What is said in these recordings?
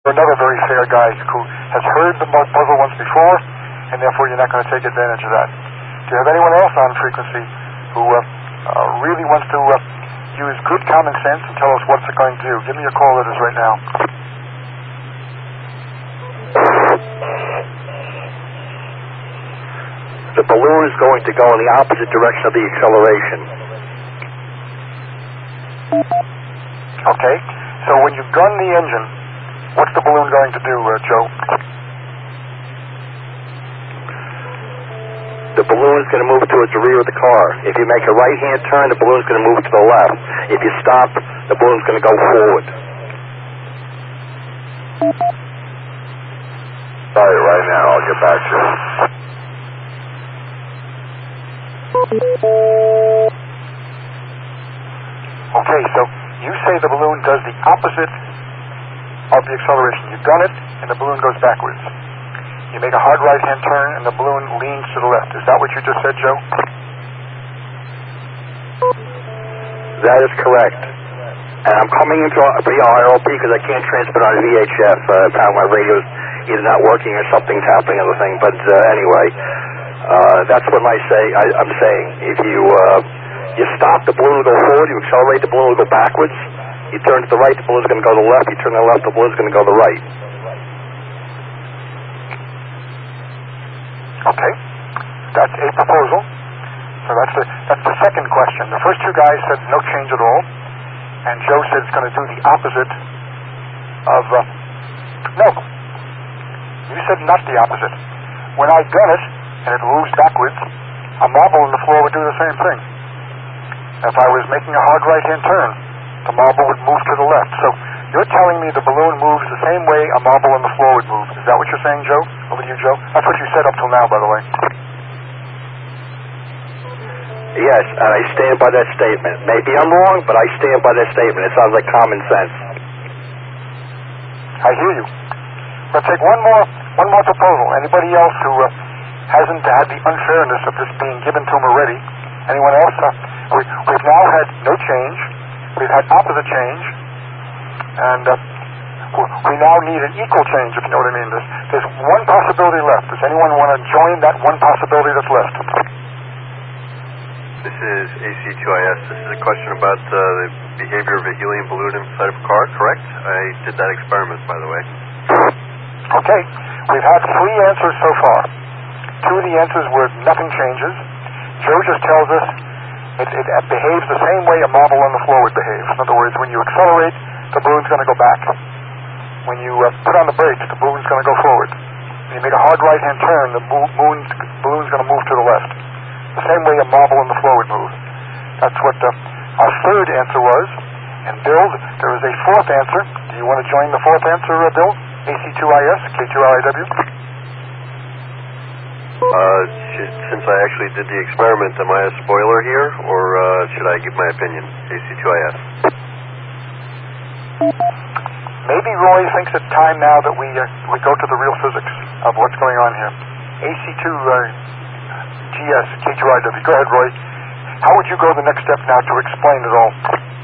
another very fair guy who has heard the puzzle once before, and therefore you're not going to take advantage of that. Do you have anyone else on frequency who really wants to use good common sense and tell us what's it going to do? Give me a call that is right now. The balloon is going to go in the opposite direction of the acceleration. Okay, so when you gun the engine, what's the balloon going to do, Joe? The balloon is going to move towards the rear of the car. If you make a right-hand turn, the balloon is going to move to the left. If you stop, the balloon is going to go forward. Sorry, right now. I'll get back to it. Okay, so you say the balloon does the opposite of the acceleration. You gun it, and the balloon goes backwards. You make a hard right-hand turn, and the balloon leans to the left. Is that what you just said, Joe? That is correct. And I'm coming into RLP because I can't transmit on VHF. Apparently my radio's either not working or something's happening on the thing. But anyway, that's what I'm saying. If you stop, the balloon will go forward. You accelerate, the balloon will go backwards. You turn to the right, the balloon's going to go to the left. You turn to the left, the balloon's going to go to the right. Okay, that's a proposal. So that's the second question. The first two guys said no change at all, and Joe said it's going to do the opposite of no. You said not the opposite. When I gun it and it moves backwards, a marble on the floor would do the same thing. If I was making a hard right-hand turn, the marble would move to the left. So you're telling me the balloon moves the same way a marble on the floor would move. Is that what you're saying, Joe? Over to you, Joe. That's what you said up till now, by the way. Yes, and I stand by that statement. Maybe I'm wrong, but I stand by that statement. It sounds like common sense. I hear you. Let's take one more proposal. Anybody else who hasn't had the unfairness of this being given to them already? Anyone else? We've now had no change. We've had opposite change. And we now need an equal change, if you know what I mean. There's one possibility left. Does anyone want to join that one possibility that's left? This is AC2IS. This is a question about the behavior of a helium balloon inside of a car, correct? I did that experiment, by the way. Okay. We've had 3 answers so far. 2 of the answers were nothing changes. Joe just tells us it behaves the same way a marble on the floor would behave. In other words, when you accelerate, the balloon's going to go back. When you put on the brakes, the balloon's going to go forward. When you make a hard right-hand turn, the balloon's going to move to the left. The same way a marble on the floor would move. That's what our third answer was. And Bill, there is a fourth answer. Do you want to join the fourth answer, Bill? AC2IS, K2LIW? Since I actually did the experiment, am I a spoiler here, or should I give my opinion? AC2IS. Maybe Roy thinks it's time now that we go to the real physics of what's going on here. AC2GS, K2IW. Go ahead, Roy. How would you go the next step now to explain it all?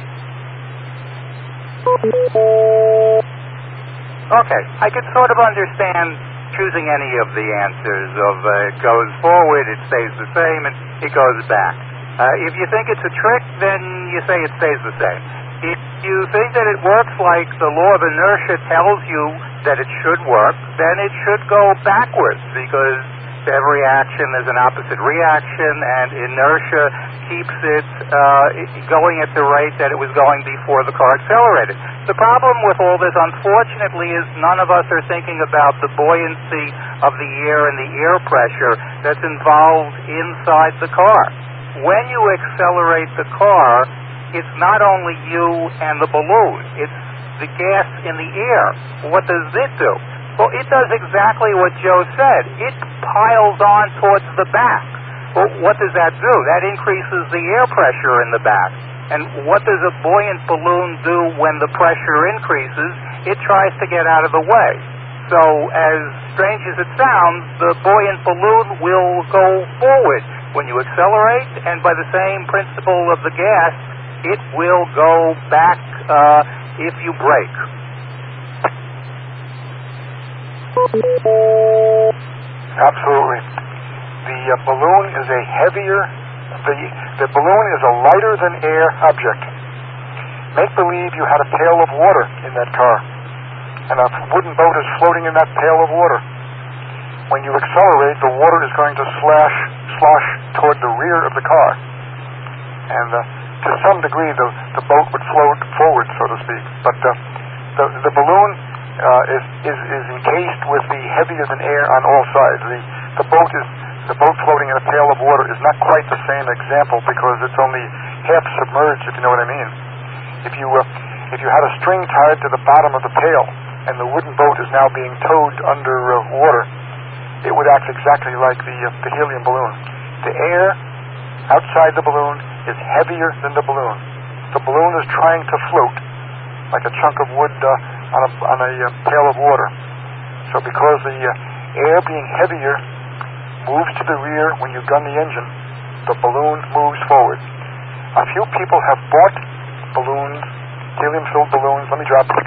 Okay, I can sort of understand choosing any of the answers of it goes forward, it stays the same, and it goes back. If you think it's a trick, then you say it stays the same. If you think that it works like the law of inertia tells you that it should work, then it should go backwards, because every action is an opposite reaction, and inertia keeps it going at the rate that it was going before the car accelerated. The problem with all this, unfortunately, is none of us are thinking about the buoyancy of the air and the air pressure that's involved inside the car. When you accelerate the car, it's not only you and the balloon, it's the gas in the air. What does it do? Well, it does exactly what Joe said. It piles on towards the back. Well, what does that do? That increases the air pressure in the back. And what does a buoyant balloon do when the pressure increases? It tries to get out of the way. So, as strange as it sounds, the buoyant balloon will go forward when you accelerate, and by the same principle of the gas, it will go back if you brake. Absolutely. The balloon is a heavier, the balloon is a lighter than air object. Make believe you had a pail of water in that car, and a wooden boat is floating in that pail of water. When you accelerate, the water is going to slosh toward the rear of the car, and to some degree the boat would float forward, so to speak. But the balloon is encased with the heavier than air on all sides. The boat floating in a pail of water is not quite the same example because it's only half submerged, if you know what I mean. If you had a string tied to the bottom of the pail and the wooden boat is now being towed under water, it would act exactly like the helium balloon. The air outside the balloon is heavier than the balloon. The balloon is trying to float like a chunk of wood on a pail of water. So because the air being heavier moves to the rear when you gun the engine, the balloon moves forward. A few people have bought balloons, helium-filled balloons. Let me drop it.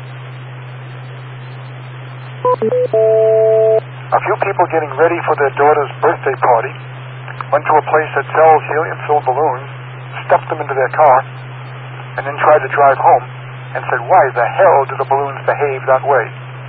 A few people getting ready for their daughter's birthday party went to a place that sells helium-filled balloons, stuffed them into their car, and then tried to drive home and said, why the hell do the balloons behave that way?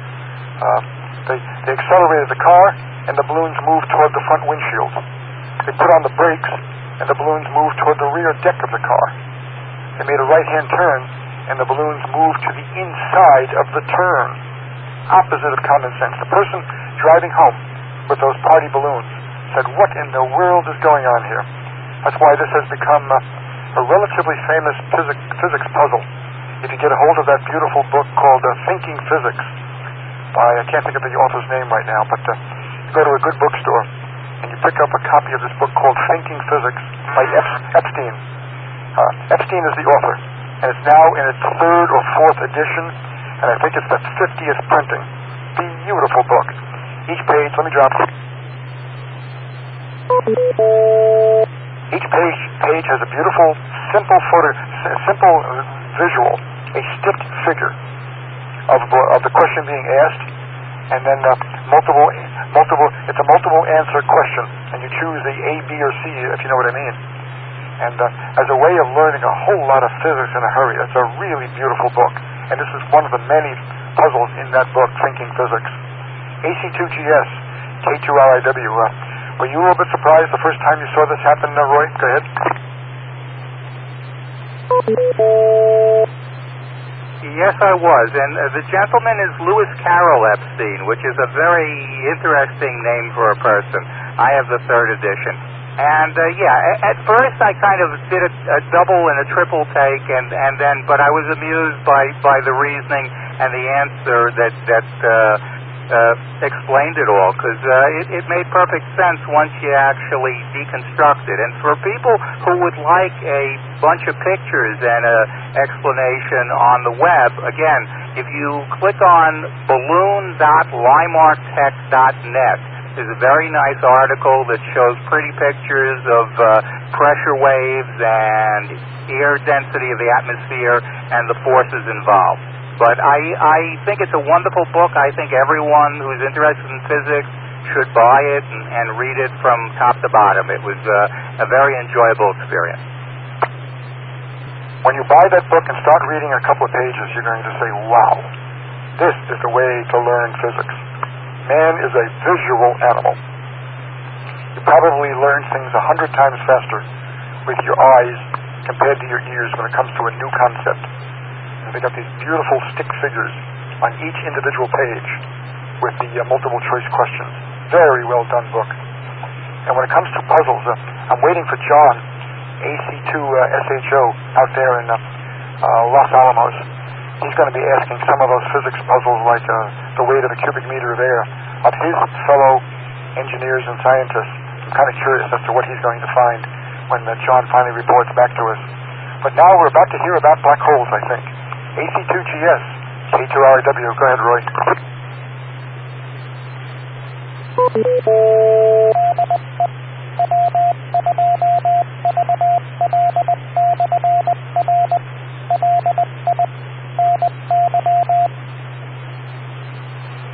They accelerated the car, and the balloons moved toward the front windshield. They put on the brakes, and the balloons moved toward the rear deck of the car. They made a right-hand turn, and the balloons moved to the inside of the turn. Opposite of common sense. The person driving home with those party balloons said, what in the world is going on here? That's why this has become a relatively famous physics puzzle. If you get a hold of that beautiful book called Thinking Physics, I can't think of the author's name right now, but you go to a good bookstore and you pick up a copy of this book called Thinking Physics by Epstein. Epstein is the author, and it's now in its 3rd or 4th edition, and I think it's the 50th printing. Beautiful book. Each page, let me drop it. Each page has a beautiful, simple visual, a sticked figure of the question being asked, and then it's a multiple answer question, and you choose the A, B, or C, if you know what I mean. And as a way of learning a whole lot of physics in a hurry, it's a really beautiful book. And this is one of the many puzzles in that book, Thinking Physics. AC2GS, K2RIW. Were you a little bit surprised the first time you saw this happen, Roy? Go ahead. Yes, I was. And the gentleman is Louis Carroll Epstein, which is a very interesting name for a person. I have the 3rd edition. And, at first I kind of did a double and a triple take, and then, but I was amused by the reasoning and the answer that explained it all, because it made perfect sense once you actually deconstruct it. And for people who would like a bunch of pictures and an explanation on the web, again, if you click on balloon.limartech.net, there's a very nice article that shows pretty pictures of pressure waves and air density of the atmosphere and the forces involved. But I think it's a wonderful book. I think everyone who's interested in physics should buy it and read it from top to bottom. It was a very enjoyable experience. When you buy that book and start reading a couple of pages, you're going to say, wow, this is the way to learn physics. Man is a visual animal. You probably learn things 100 times faster with your eyes compared to your ears when it comes to a new concept. And they got these beautiful stick figures on each individual page with the multiple choice questions. Very well done book. And when it comes to puzzles, I'm waiting for John, AC2SHO, out there in Los Alamos. He's going to be asking some of those physics puzzles like the weight of a cubic meter of air of his fellow engineers and scientists. I'm kind of curious as to what he's going to find when John finally reports back to us. But now we're about to hear about black holes, I think. AC2GS, K2RIW. Go ahead, Roy.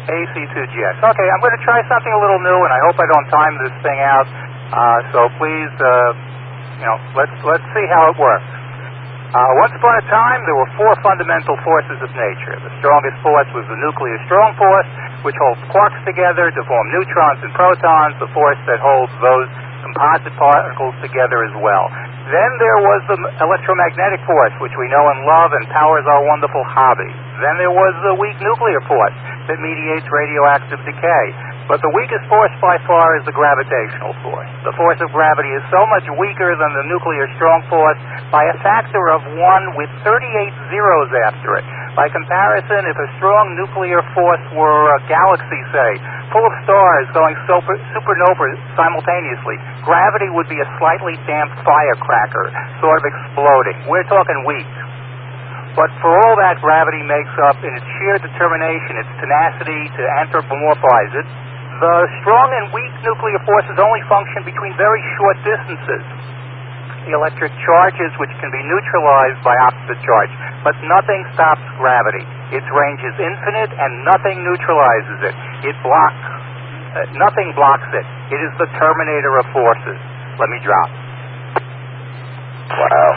AC2GS. Okay, I'm going to try something a little new, and I hope I don't time this thing out. So please, let's see how it works. Once upon a time, there were four fundamental forces of nature. The strongest force was the nuclear strong force, which holds quarks together to form neutrons and protons, the force that holds those composite particles together as well. Then there was the electromagnetic force, which we know and love and powers our wonderful hobby. Then there was the weak nuclear force that mediates radioactive decay. But the weakest force by far is the gravitational force. The force of gravity is so much weaker than the nuclear strong force by a factor of 1 with 38 zeros after it. By comparison, if a strong nuclear force were a galaxy, say, full of stars going supernova simultaneously, gravity would be a slightly damped firecracker, sort of exploding. We're talking weak. But for all that gravity makes up in its sheer determination, its tenacity to anthropomorphize it, the strong and weak nuclear forces only function between very short distances. The electric charges, which can be neutralized by opposite charge, but nothing stops gravity. Its range is infinite, and nothing neutralizes it. Nothing blocks it. It is the terminator of forces. Let me drop. Wow.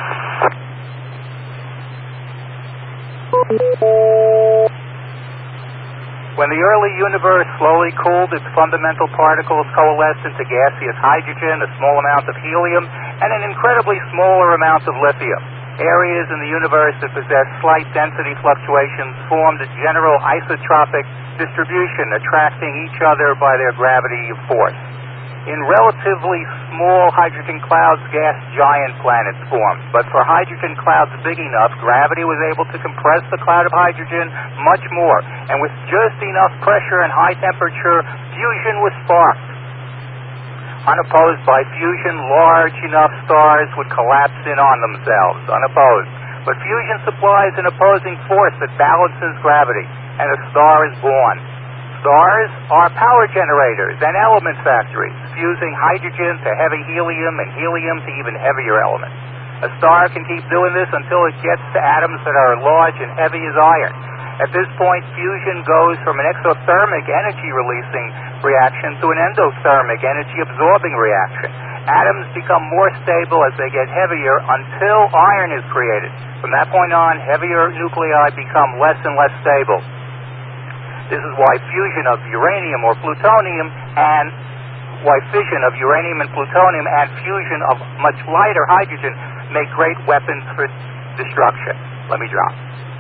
When the early universe slowly cooled, its fundamental particles coalesced into gaseous hydrogen, a small amount of helium, and an incredibly smaller amount of lithium. Areas in the universe that possess slight density fluctuations formed a general isotropic distribution, attracting each other by their gravity force. In relatively small hydrogen clouds, gas giant planets formed. But for hydrogen clouds big enough, gravity was able to compress the cloud of hydrogen much more. And with just enough pressure and high temperature, fusion was sparked. Unopposed by fusion, large enough stars would collapse in on themselves, unopposed. But fusion supplies an opposing force that balances gravity, and a star is born. Stars are power generators and element factories, fusing hydrogen to heavy helium and helium to even heavier elements. A star can keep doing this until it gets to atoms that are large and heavy as iron. At this point, fusion goes from an exothermic energy-releasing reaction to an endothermic energy-absorbing reaction. Atoms become more stable as they get heavier until iron is created. From that point on, heavier nuclei become less and less stable. This is why fusion of uranium or plutonium and why fission of uranium and plutonium and fusion of much lighter hydrogen make great weapons for destruction. Let me drop.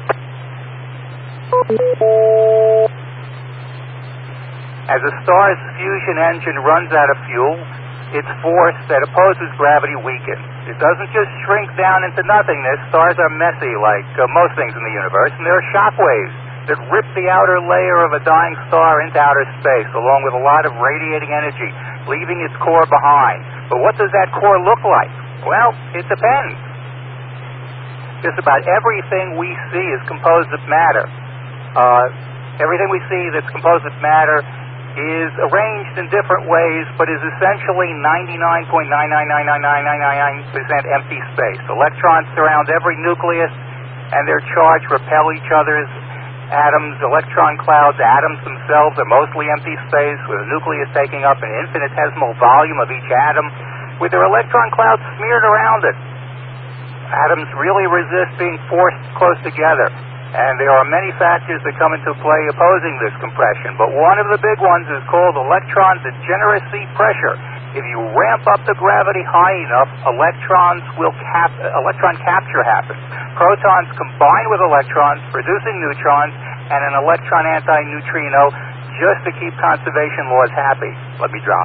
As a star's fusion engine runs out of fuel, its force that opposes gravity weakens. It doesn't just shrink down into nothingness. Stars are messy, like most things in the universe, and there are shock waves that rip the outer layer of a dying star into outer space, along with a lot of radiating energy, leaving its core behind. But what does that core look like? Well, it depends. Just about everything we see is composed of matter. Everything we see that's composed of matter is arranged in different ways, but is essentially 99.9999999% empty space. Electrons surround every nucleus, and their charge repel each other's atoms. Electron clouds, atoms themselves, are mostly empty space, with a nucleus taking up an infinitesimal volume of each atom, with their electron clouds smeared around it. Atoms really resist being forced close together, and there are many factors that come into play opposing this compression, but one of the big ones is called electron degeneracy pressure. If you ramp up the gravity high enough, electron capture happens. Protons combine with electrons, producing neutrons, and an electron antineutrino just to keep conservation laws happy. Let me drop.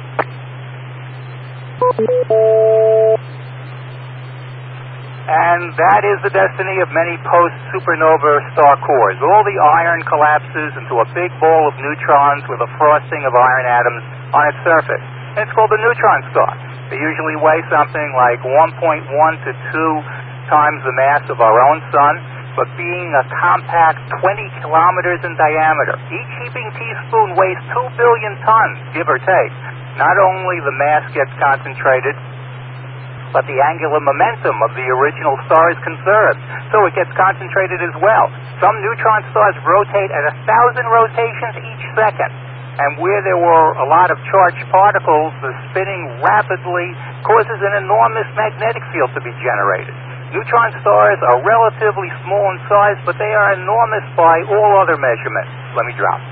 And that is the destiny of many post-supernova star cores. All the iron collapses into a big ball of neutrons with a frosting of iron atoms on its surface. And it's called the neutron star. They usually weigh something like 1.1 to 2 times the mass of our own sun, but being a compact 20 kilometers in diameter, each heaping teaspoon weighs 2 billion tons, give or take. Not only the mass gets concentrated, but the angular momentum of the original star is conserved, so it gets concentrated as well. Some neutron stars rotate at 1,000 rotations each second. And where there were a lot of charged particles, the spinning rapidly causes an enormous magnetic field to be generated. Neutron stars are relatively small in size, but they are enormous by all other measurements. Let me drop.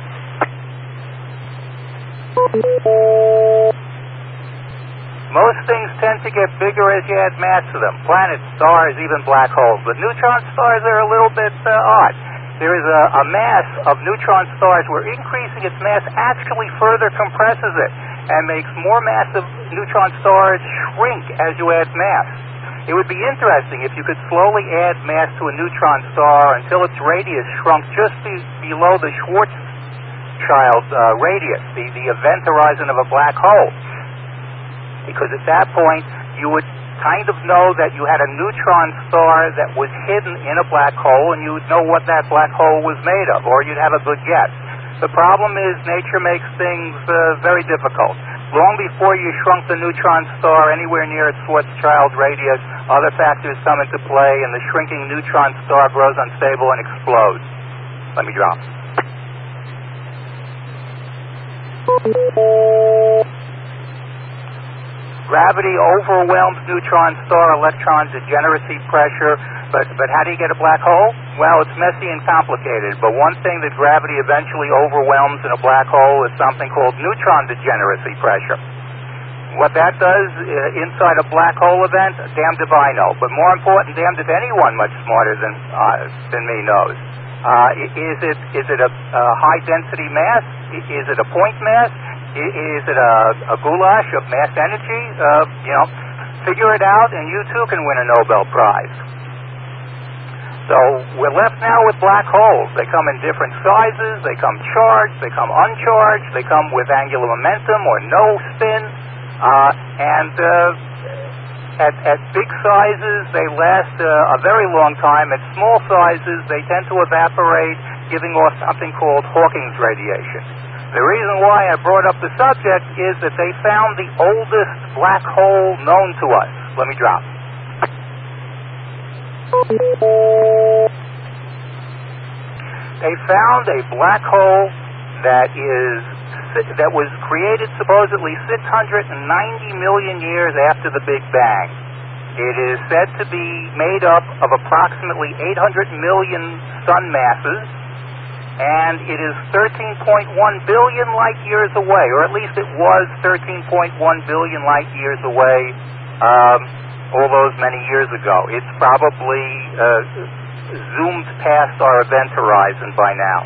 Most things tend to get bigger as you add mass to them. Planets, stars, even black holes. But neutron stars are a little bit odd. There is a mass of neutron stars where increasing its mass actually further compresses it and makes more massive neutron stars shrink as you add mass. It would be interesting if you could slowly add mass to a neutron star until its radius shrunk just below the Schwarzschild radius, the event horizon of a black hole. Because at that point, you would kind of know that you had a neutron star that was hidden in a black hole, and you would know what that black hole was made of, or you'd have a good guess. The problem is nature makes things very difficult. Long before you shrunk the neutron star anywhere near its Schwarzschild radius, other factors come into play, and the shrinking neutron star grows unstable and explodes. Let me drop. Gravity overwhelms neutron star electron degeneracy pressure, but how do you get a black hole? Well, it's messy and complicated, but one thing that gravity eventually overwhelms in a black hole is something called neutron degeneracy pressure. What that does inside a black hole event, damned if I know, but more important, damned if anyone much smarter than me knows. Is it a high density mass? Is it a point mass? Is it a goulash of mass energy? Figure it out, and you too can win a Nobel Prize. So we're left now with black holes. They come in different sizes. They come charged. They come uncharged. They come with angular momentum or no spin. At big sizes, they last a very long time. At small sizes, they tend to evaporate, giving off something called Hawking's radiation. The reason why I brought up the subject is that they found the oldest black hole known to us. Let me drop. They found a black hole that was created supposedly 690 million years after the Big Bang. It is said to be made up of approximately 800 million sun masses, and it is 13.1 billion light years away, or at least it was 13.1 billion light years away all those many years ago. It's probably zoomed past our event horizon by now.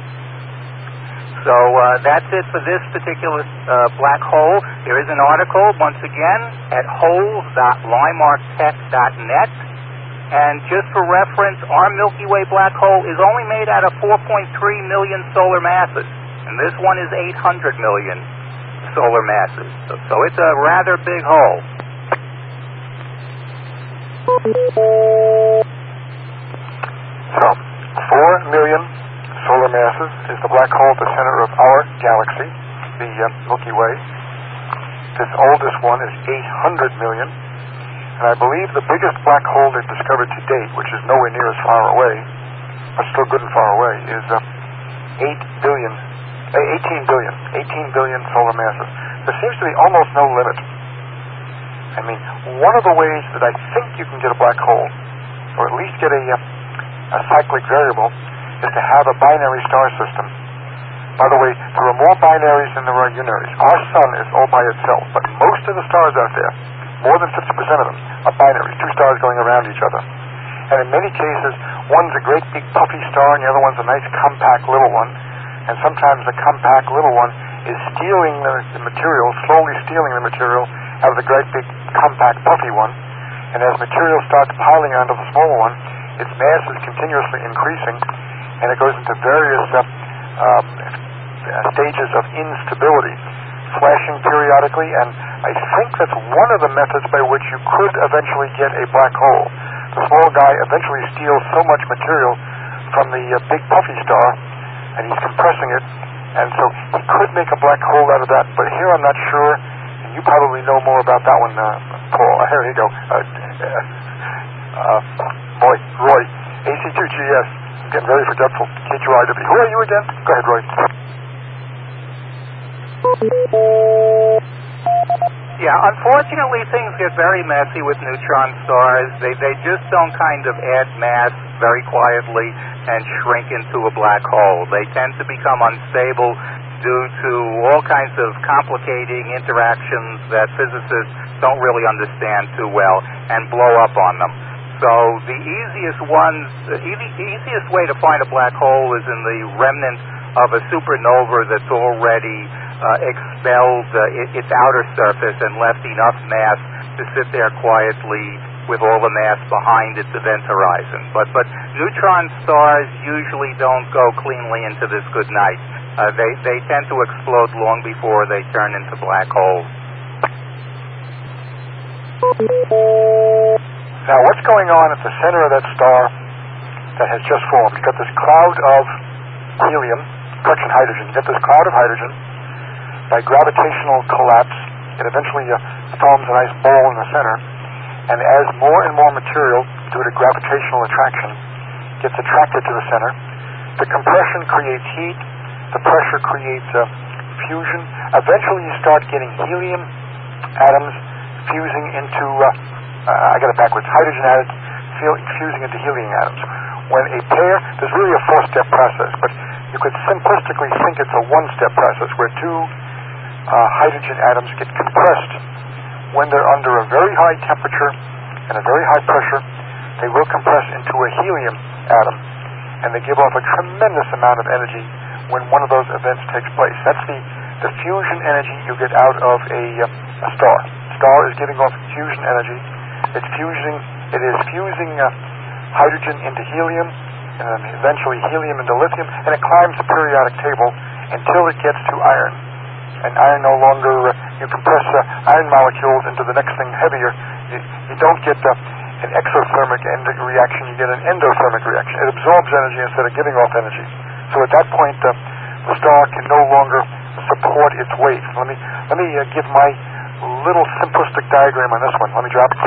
So that's it for this particular black hole. There is an article, once again, at holes.limarktech.net. And just for reference, our Milky Way black hole is only made out of 4.3 million solar masses. And this one is 800 million solar masses. So it's a rather big hole. So, 4 million solar masses is the black hole at the center of our galaxy, the Milky Way. This oldest one is 800 million. And I believe the biggest black hole they've discovered to date, which is nowhere near as far away, but still good and far away, is 18 billion solar masses. There seems to be almost no limit. I mean, one of the ways that I think you can get a black hole, or at least get a cyclic variable, is to have a binary star system. By the way, there are more binaries than there are unaries. Our sun is all by itself, but most of the stars out there, more than 50% of them, are binaries, two stars going around each other. And in many cases, one's a great big puffy star and the other one's a nice compact little one. And sometimes the compact little one is stealing the material, slowly stealing the material out of the great big compact puffy one. And as material starts piling onto the smaller one, its mass is continuously increasing, and it goes into various stages of instability, flashing periodically, and I think that's one of the methods by which you could eventually get a black hole. The small guy eventually steals so much material from the big puffy star, and he's compressing it, and so he could make a black hole out of that, but here I'm not sure, and you probably know more about that one, Paul. Here you go. Roy, AC2GS. I'm getting very forgetful. KQIW. Who are you again? Go ahead, Roy. Yeah, unfortunately, things get very messy with neutron stars. They just don't kind of add mass very quietly and shrink into a black hole. They tend to become unstable due to all kinds of complicating interactions that physicists don't really understand too well and blow up on them. So the easiest way to find a black hole is in the remnant of a supernova that's already expelled its outer surface and left enough mass to sit there quietly with all the mass behind its event horizon. But neutron stars usually don't go cleanly into this good night. They tend to explode long before they turn into black holes. Now, what's going on at the center of that star that has just formed? You've got this cloud of helium, friction hydrogen. You get this cloud of hydrogen. By gravitational collapse, it eventually forms a nice ball in the center. And as more and more material, due to gravitational attraction, gets attracted to the center, the compression creates heat, the pressure creates fusion. Eventually you start getting helium atoms fusing into, I got it backwards, hydrogen atoms fusing into helium atoms. When a pair, there's really a four-step process, but you could simplistically think it's a one-step process where two hydrogen atoms get compressed. When they're under a very high temperature and a very high pressure, they will compress into a helium atom, and they give off a tremendous amount of energy when one of those events takes place. That's the fusion energy you get out of a star. Star is giving off fusion energy. It is fusing hydrogen into helium, and then eventually helium into lithium, and it climbs the periodic table until it gets to iron. And iron no longer, you compress iron molecules into the next thing heavier. You don't get an exothermic reaction, you get an endothermic reaction. It absorbs energy instead of giving off energy. So at that point, the star can no longer support its weight. Let me give my little simplistic diagram on this one. Let me drop it.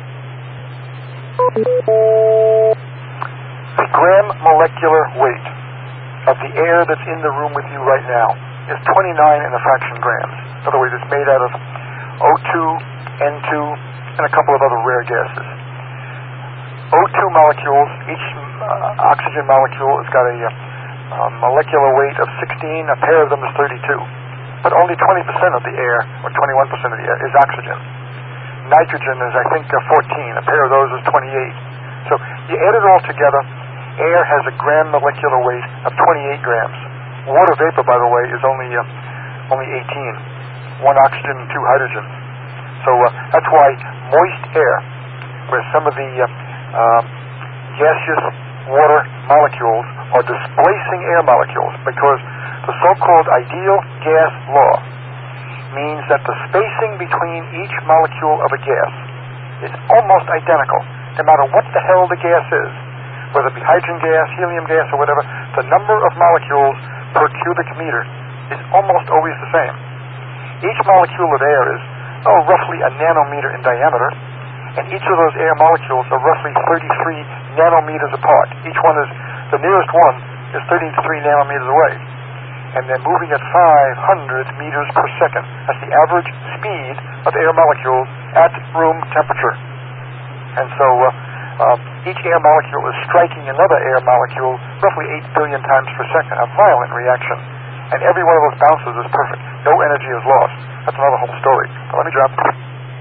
The gram molecular weight of the air that's in the room with you right now is 29 and a fraction grams. In other words, it's made out of O2, N2, and a couple of other rare gases. O2 molecules, each oxygen molecule has got a molecular weight of 16, a pair of them is 32. But only 20% of the air, or 21% of the air, is oxygen. Nitrogen is, I think, 14. A pair of those is 28. So you add it all together, air has a gram molecular weight of 28 grams. Water vapor, by the way, is only 18. One oxygen and two hydrogens. So that's why moist air, where some of the gaseous water molecules are displacing air molecules, because the so-called ideal gas law means that the spacing between each molecule of a gas is almost identical, no matter what the hell the gas is, whether it be hydrogen gas, helium gas, or whatever. The number of molecules per cubic meter is almost always the same. Each molecule of air is roughly a nanometer in diameter, and each of those air molecules are roughly 33 nanometers apart. Each one is, the nearest one is 33 nanometers away, and they're moving at 500 meters per second. That's the average speed of air molecules at room temperature. And so each air molecule is striking another air molecule roughly 8 billion times per second, a violent reaction. And every one of those bounces is perfect. No energy is lost. That's another whole story. But let me drop it.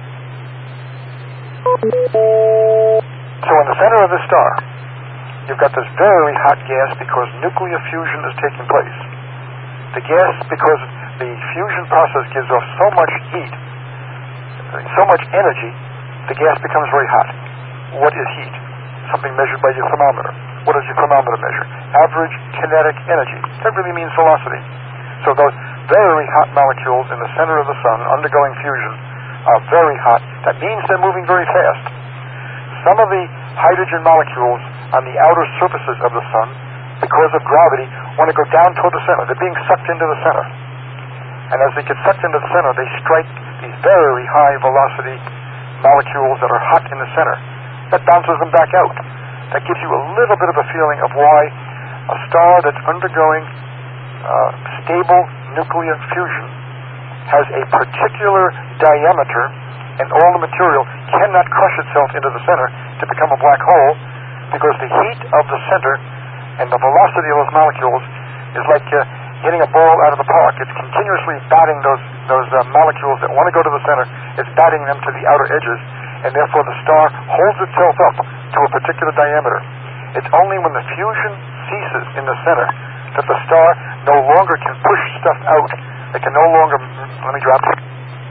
So in the center of the star, you've got this very hot gas because nuclear fusion is taking place. The gas, because the fusion process gives off so much heat, so much energy, the gas becomes very hot. What is heat? Something measured by your thermometer. What does your thermometer measure? Average kinetic energy. That really means velocity. So those very hot molecules in the center of the sun undergoing fusion are very hot. That means they're moving very fast. Some of the hydrogen molecules on the outer surfaces of the sun, because of gravity, want to go down toward the center. They're being sucked into the center. And as they get sucked into the center, they strike these very high velocity molecules that are hot in the center. That bounces them back out. That gives you a little bit of a feeling of why a star that's undergoing stable nuclear fusion has a particular diameter, and all the material cannot crush itself into the center to become a black hole, because the heat of the center and the velocity of those molecules is like hitting a ball out of the park. It's continuously batting those molecules that want to go to the center. It's batting them to the outer edges, and therefore the star holds itself up to a particular diameter. It's only when the fusion ceases in the center that the star no longer can push stuff out. It can no longer, let me drop it.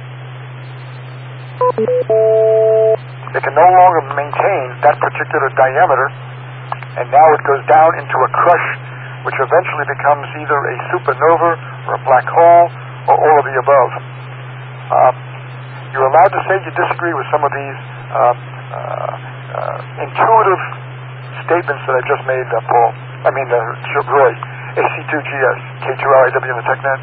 It can no longer maintain that particular diameter, and now it goes down into a crush, which eventually becomes either a supernova or a black hole or all of the above. You're allowed to say you disagree with some of these intuitive statements that I just made, Paul. Roy. AC2GS, K2RIW in the TechNet.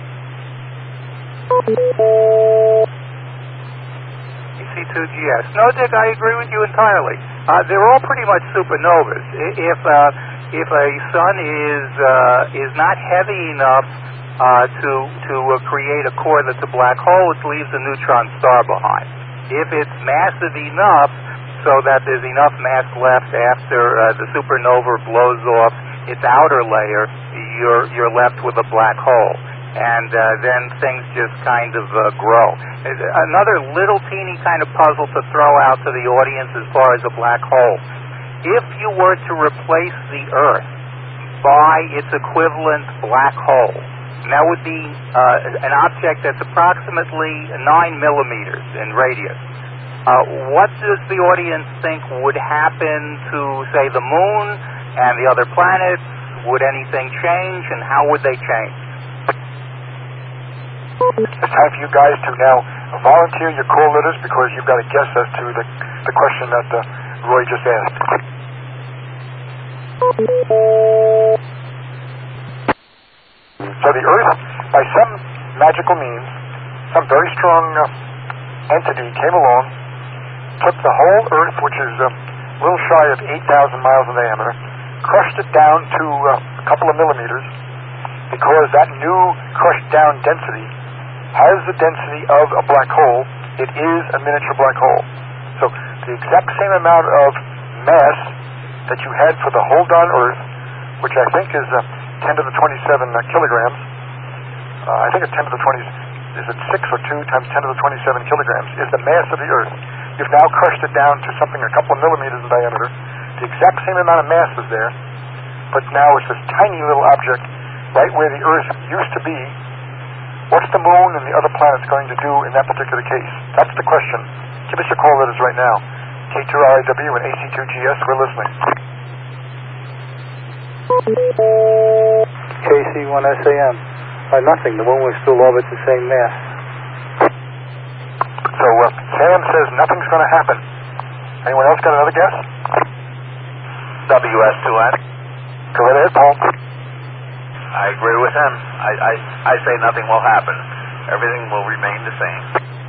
AC2GS. No, Dick, I agree with you entirely. They're all pretty much supernovas. If a sun is not heavy enough to create a core that's a black hole, it leaves a neutron star behind. If it's massive enough so that there's enough mass left after the supernova blows off its outer layer, you're left with a black hole. And then things just kind of grow. Another little teeny kind of puzzle to throw out to the audience as far as a black hole. If you were to replace the Earth by its equivalent black hole, and that would be an object that's approximately 9 millimeters in radius, what does the audience think would happen to, say, the Moon and the other planets? Would anything change, and how would they change? It's time for you guys to now volunteer your call letters, because you've got a guess as to the question that Roy just asked. So the Earth, by some magical means, some very strong entity came along, took the whole Earth, which is a little shy of 8,000 miles in diameter, crushed it down to a couple of millimeters, because that new crushed down density has the density of a black hole. It is a miniature black hole. So the exact same amount of mass that you had for the whole darn Earth, which I think is 10 to the 27 kilograms. I think it's 10 to the 20, is it 6 or 2 times 10 to the 27 kilograms, is the mass of the Earth. You've now crushed it down to something a couple of millimeters in diameter. The exact same amount of mass is there, but now it's this tiny little object right where the Earth used to be. What's the Moon and the other planets going to do in that particular case? That's the question. Give us your call letters right now. K2RIW and AC2GS, we're listening. KC1SAM. Nothing. The Moon will still orbit the same mass. So Sam says nothing's going to happen. Anyone else got another guess? WS2N. Go right ahead, Paul. I agree with him. I say nothing will happen. Everything will remain the same.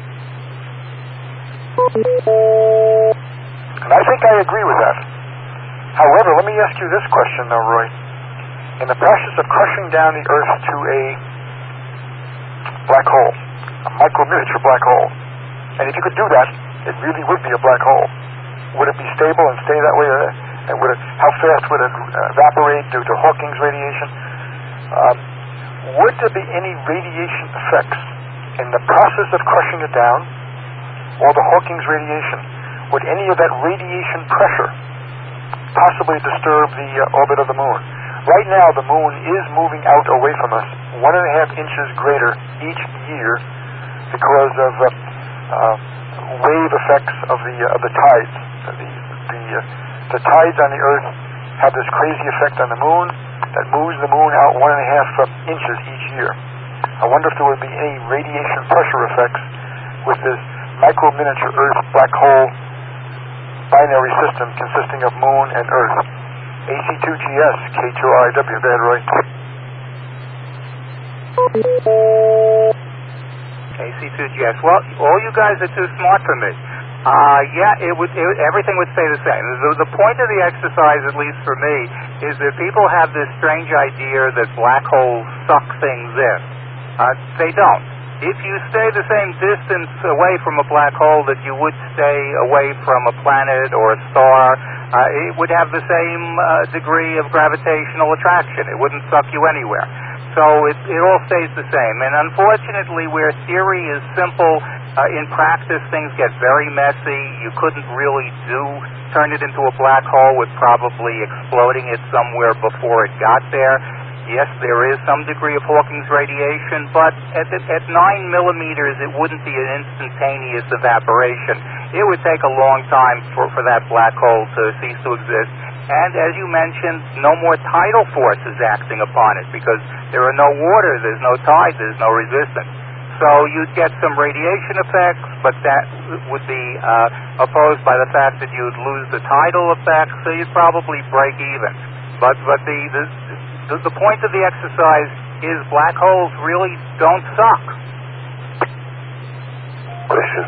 And I think I agree with that. However, let me ask you this question, though, Roy. In the process of crushing down the Earth to a black hole, a micro-miniature black hole, and if you could do that, it really would be a black hole. Would it be stable and stay that way? And how fast would it evaporate due to Hawking's radiation? Would there be any radiation effects in the process of crushing it down, or the Hawking's radiation? Would any of that radiation pressure possibly disturb the orbit of the Moon? Right now, the Moon is moving out away from us 1.5 inches greater each year because of wave effects of the tides. The tides on the Earth have this crazy effect on the Moon that moves the Moon out 1.5 inches each year. I wonder if there would be any radiation pressure effects with this micro-miniature Earth black hole binary system consisting of Moon and Earth. AC2GS, K2RIW, go ahead, Roy. AC2GS. Well, all you guys are too smart for me. Everything would stay the same. The point of the exercise, at least for me, is that people have this strange idea that black holes suck things in. They don't. If you stay the same distance away from a black hole that you would stay away from a planet or a star, it would have the same degree of gravitational attraction. It wouldn't suck you anywhere. So it all stays the same. And unfortunately, where theory is simple, in practice things get very messy. You couldn't really turn it into a black hole with probably exploding it somewhere before it got there. Yes, there is some degree of Hawking's radiation, but at 9 millimeters, it wouldn't be an instantaneous evaporation. It would take a long time for that black hole to cease to exist. And as you mentioned, no more tidal forces acting upon it because there are no water, there's no tide, there's no resistance. So you'd get some radiation effects, but that would be opposed by the fact that you'd lose the tidal effects, so you'd probably break even. But the point of the exercise is black holes really don't suck. Question.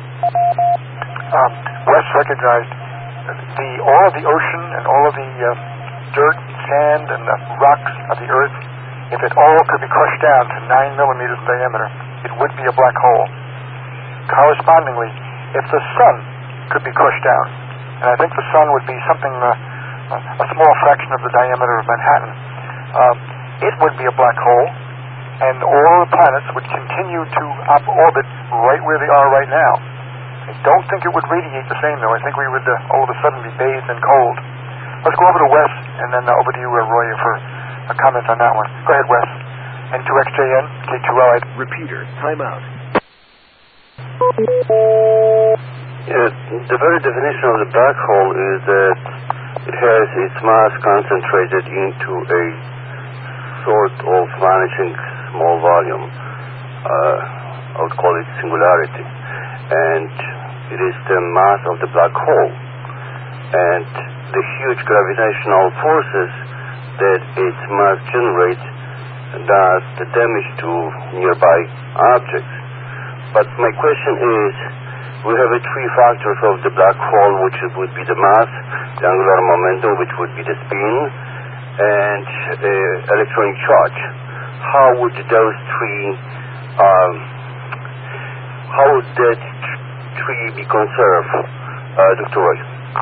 Wes recognized all of the ocean and all of the dirt, sand, and the rocks of the Earth, if it all could be crushed down to 9 millimeters in diameter, it would be a black hole. Correspondingly, if the sun could be crushed down, and I think the sun would be something, a small fraction of the diameter of Manhattan, it would be a black hole, and all the planets would continue to orbit right where they are right now. I don't think it would radiate the same, though. I think we would all of a sudden be bathed in cold. Let's go over to Wes, and then over to you, Roy, for a comment on that one. Go ahead, Wes. N2XJN, K2L. Repeater, time out. Yeah, the very definition of the black hole is that it has its mass concentrated into a sort of vanishing small volume. I would call it singularity. And it is the mass of the black hole. And the huge gravitational forces that its mass generates does the damage to nearby objects. But my question is, we have three factors of the black hole, which would be the mass, the angular momentum, which would be the spin, and electronic charge. How would those three, how would that tree be conserved, Dr. Roy?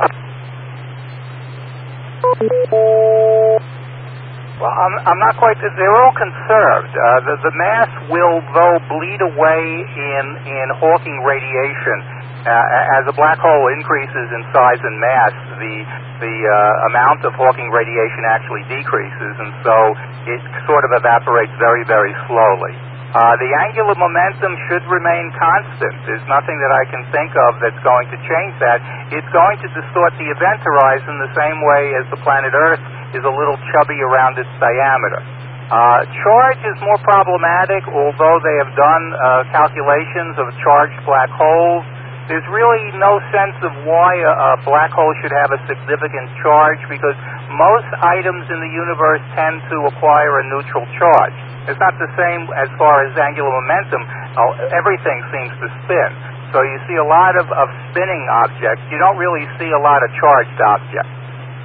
Well, I'm not quite. They're all conserved. The mass will, though, bleed away in Hawking radiation. As a black hole increases in size and mass, the amount of Hawking radiation actually decreases, and so it sort of evaporates very, very slowly. The angular momentum should remain constant. There's nothing that I can think of that's going to change that. It's going to distort the event horizon the same way as the planet Earth is a little chubby around its diameter. Charge is more problematic, although they have done calculations of charged black holes. There's really no sense of why a black hole should have a significant charge because most items in the universe tend to acquire a neutral charge. It's not the same as far as angular momentum. Everything seems to spin. So you see a lot of spinning objects. You don't really see a lot of charged objects.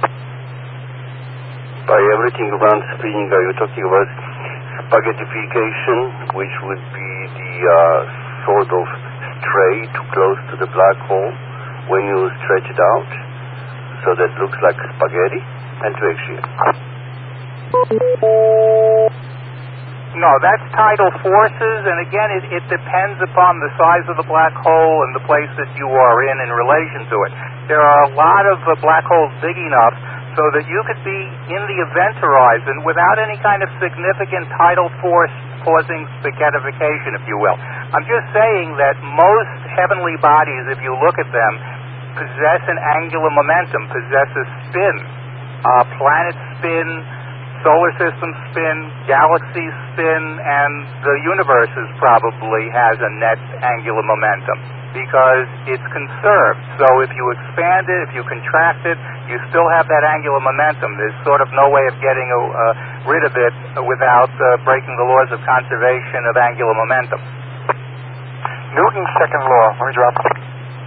By everything around spinning, are you talking about spaghettification, which would be the sort of stray too close to the black hole when you stretch it out, so that looks like spaghetti? And to actually. No, that's tidal forces, and again, it depends upon the size of the black hole and the place that you are in relation to it. There are a lot of black holes big enough so that you could be in the event horizon without any kind of significant tidal force causing spaghettification, if you will. I'm just saying that most heavenly bodies, if you look at them, possess an angular momentum, possess a spin. Planets spin, solar system spin, galaxies spin, and the universe probably has a net angular momentum because it's conserved. So if you expand it, if you contract it, you still have that angular momentum. There's sort of no way of getting rid of it without breaking the laws of conservation of angular momentum. Newton's second law. Let me drop it.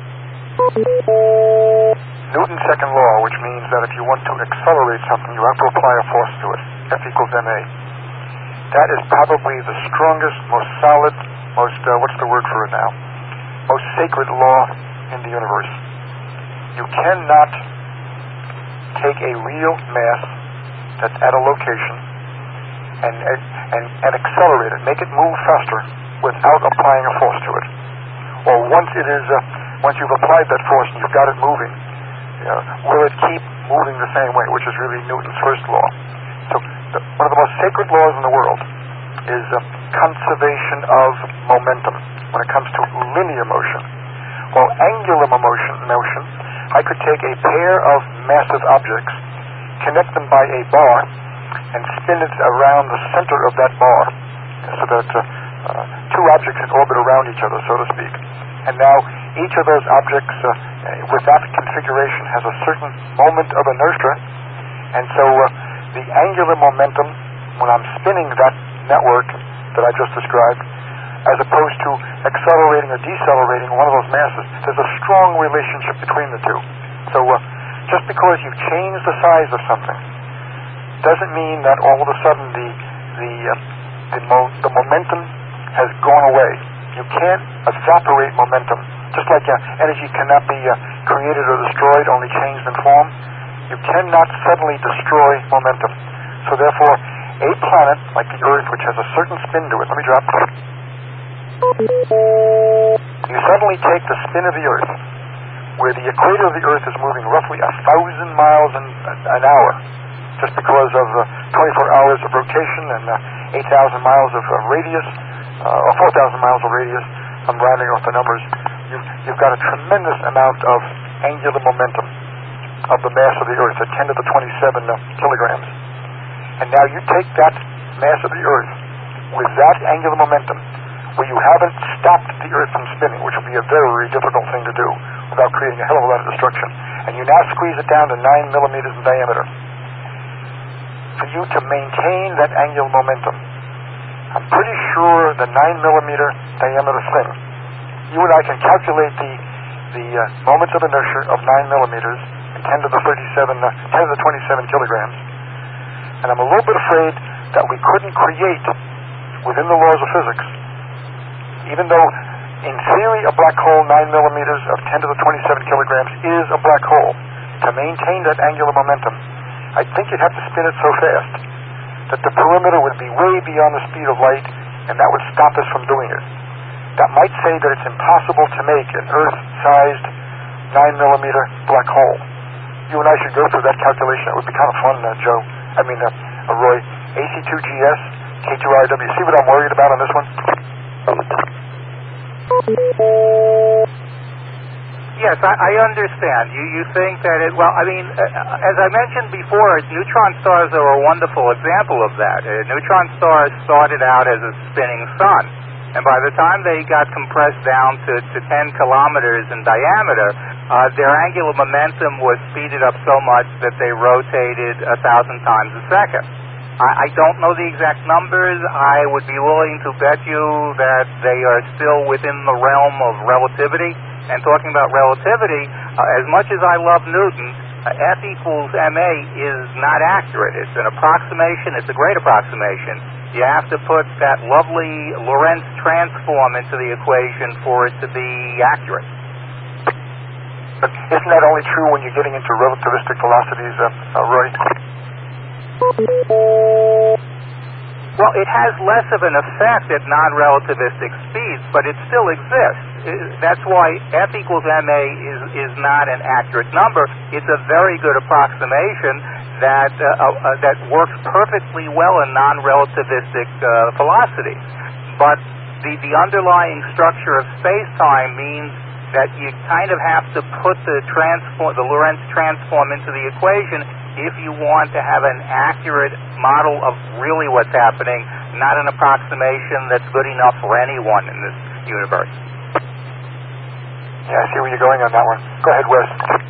Newton's second law, which means that if you want to accelerate something, you have to apply a force to it. F equals ma. That is probably the strongest, most solid what's the word for it now? Most sacred law in the universe. You cannot take a real mass that's at a location and accelerate it, make it move faster without applying a force to it. Or once you've applied that force and you've got it moving, will it keep moving the same way, which is really Newton's first law. So one of the most sacred laws in the world is conservation of momentum when it comes to linear motion. Well, angular motion, I could take a pair of massive objects, connect them by a bar, and spin it around the center of that bar, so that two objects in orbit around each other, so to speak. And now each of those objects with that configuration has a certain moment of inertia, and so the angular momentum, when I'm spinning that network that I just described, as opposed to accelerating or decelerating one of those masses, there's a strong relationship between the two. So just because you've changed the size of something doesn't mean that all of a sudden the momentum has gone away. You can't evaporate momentum. Just like energy cannot be created or destroyed, only changed in form, you cannot suddenly destroy momentum. So therefore, a planet like the Earth, which has a certain spin to it, let me drop it. You suddenly take the spin of the Earth, where the equator of the Earth is moving roughly 1,000 miles an hour, just because of 24 hours of rotation and 8,000 miles of radius, or 4,000 miles of radius. I'm rounding off the numbers. You've got a tremendous amount of angular momentum of the mass of the Earth at 10 to the 27 kilograms. And now you take that mass of the Earth with that angular momentum, where you haven't stopped the Earth from spinning, which will be a very difficult thing to do without creating a hell of a lot of destruction, and you now squeeze it down to 9 millimeters in diameter. For you to maintain that angular momentum, I'm pretty sure the 9 millimeter diameter thing, you and I can calculate the moments of inertia of 9 millimeters and 10 to the 27 kilograms. And I'm a little bit afraid that we couldn't create within the laws of physics, even though in theory a black hole 9 millimeters of 10 to the 27 kilograms is a black hole, to maintain that angular momentum, I think you'd have to spin it so fast that the perimeter would be way beyond the speed of light, and that would stop us from doing it. That might say that it's impossible to make an Earth-sized 9 millimeter black hole. You and I should go through that calculation. That would be kind of fun, Roy. AC2GS, K2RW. See what I'm worried about on this one? Yes, I understand. You think that as I mentioned before, neutron stars are a wonderful example of that. Neutron stars started out as a spinning sun, and by the time they got compressed down to 10 kilometers in diameter, their angular momentum was speeded up so much that they rotated 1,000 times a second. I don't know the exact numbers. I would be willing to bet you that they are still within the realm of relativity. And talking about relativity, as much as I love Newton, F equals ma is not accurate. It's an approximation. It's a great approximation. You have to put that lovely Lorentz transform into the equation for it to be accurate. But isn't that only true when you're getting into relativistic velocities, Roy? Well, it has less of an effect at non-relativistic speeds, but it still exists. That's why F equals ma is not an accurate number. It's a very good approximation that works perfectly well in non-relativistic velocities. But the underlying structure of space-time means that you kind of have to put the Lorentz transform into the equation if you want to have an accurate model of really what's happening, not an approximation that's good enough for anyone in this universe. Yeah, I see where you're going on that one. Go ahead, Wes.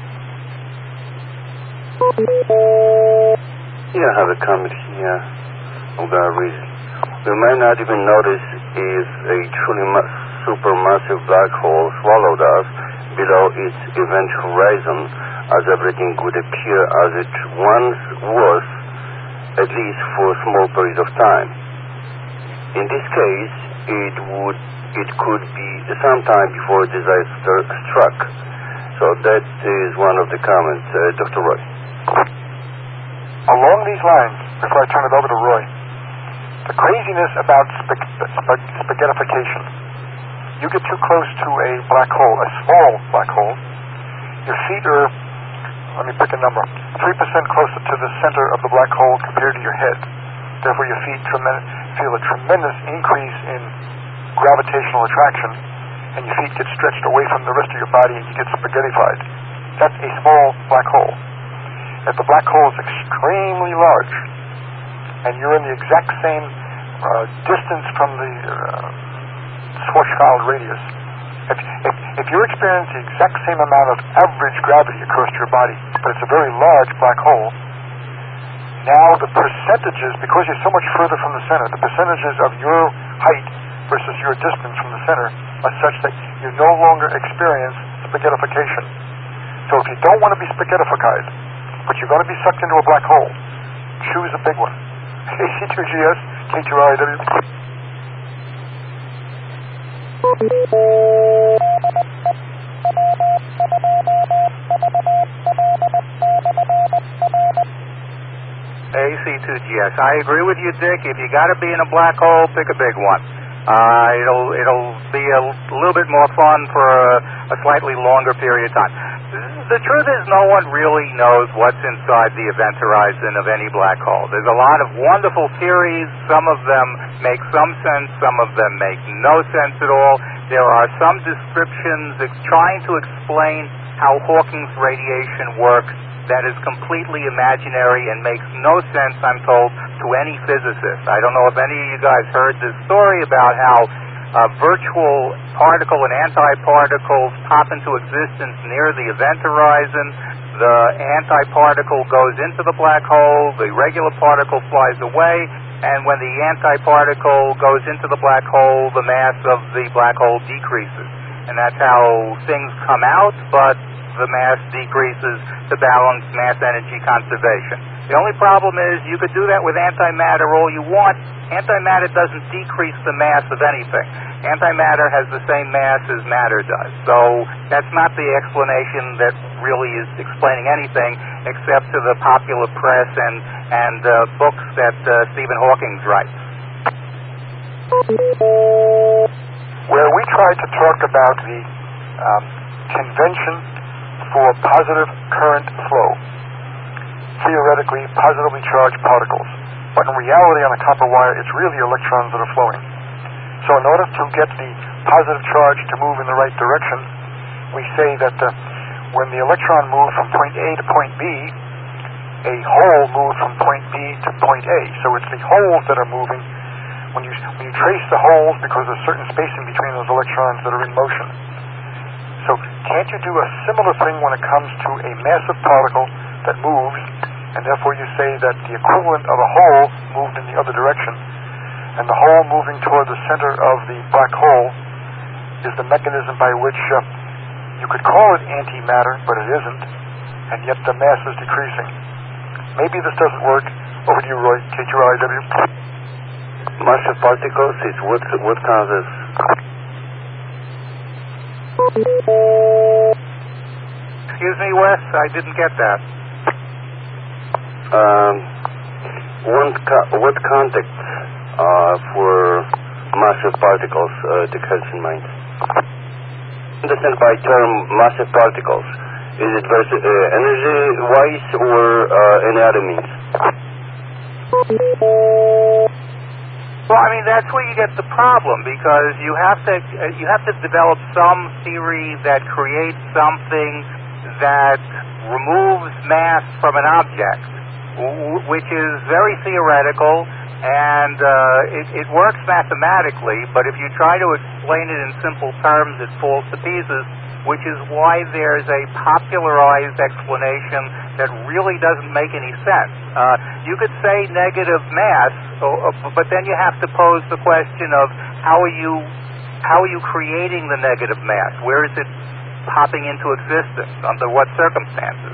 Yeah, I have a comment here on that reason. We might not even notice if a truly supermassive black hole swallowed us below its event horizon, as everything would appear as it once was, at least for a small period of time. In this case, it could be sometime before disaster struck. So that is one of the comments, Dr. Roy. Along these lines, before I turn it over to Roy, the craziness about spaghettification. You get too close to a black hole, a small black hole, your feet are, let me pick a number, 3% closer to the center of the black hole compared to your head. Therefore, your feet feel a tremendous increase in gravitational attraction, and your feet get stretched away from the rest of your body and you get spaghettified. That's a small black hole. If the black hole is extremely large, and you're in the exact same distance from the Schwarzschild radius, if you're experiencing the exact same amount of average gravity across your body, but it's a very large black hole, now the percentages, because you're so much further from the center, the percentages of your height versus your distance from the center are such that you no longer experience spaghettification. So if you don't want to be spaghettified, but you're going to be sucked into a black hole, choose a big one. AC2GS, K2RIW. AC2GS. I agree with you, Dick. If you got to be in a black hole, pick a big one. It'll be a little bit more fun for a slightly longer period of time. The truth is, no one really knows what's inside the event horizon of any black hole. There's a lot of wonderful theories. Some of them make some sense. Some of them make no sense at all. There are some descriptions trying to explain how Hawking's radiation works that is completely imaginary and makes no sense, I'm told, to any physicist. I don't know if any of you guys heard this story about how virtual particle and antiparticles pop into existence near the event horizon. The antiparticle goes into the black hole, the regular particle flies away, and when the antiparticle goes into the black hole, the mass of the black hole decreases. And that's how things come out, but the mass decreases to balance mass-energy conservation. The only problem is you could do that with antimatter all you want. Antimatter doesn't decrease the mass of anything. Antimatter has the same mass as matter does. So that's not the explanation that really is explaining anything except to the popular press and books that Stephen Hawking writes. Where we tried to talk about the convention for positive current flow, theoretically positively charged particles, but in reality on a copper wire it's really electrons that are flowing. So in order to get the positive charge to move in the right direction, we say that when the electron moves from point A to point B, a hole moves from point B to point A. So it's the holes that are moving. When you trace the holes, because there's certain spacing between those electrons that are in motion. So can't you do a similar thing when it comes to a massive particle that moves, and therefore you say that the equivalent of a hole moved in the other direction, and the hole moving toward the center of the black hole is the mechanism by which you could call it antimatter, but it isn't, and yet the mass is decreasing. Maybe this doesn't work. Over to you, Roy, K2RIW. Massive particles is what causes... Excuse me, Wes, I didn't get that. What context for massive particles Dick has in mind? Understand by term massive particles, is it energy-wise or any other means? Well, I mean, that's where you get the problem, because you have to develop some theory that creates something that removes mass from an object, which is very theoretical, and it works mathematically, but if you try to explain it in simple terms, it falls to pieces, which is why there's a popularized explanation that really doesn't make any sense. You could say negative mass, but then you have to pose the question of how are you creating the negative mass? Where is it popping into existence? Under what circumstances?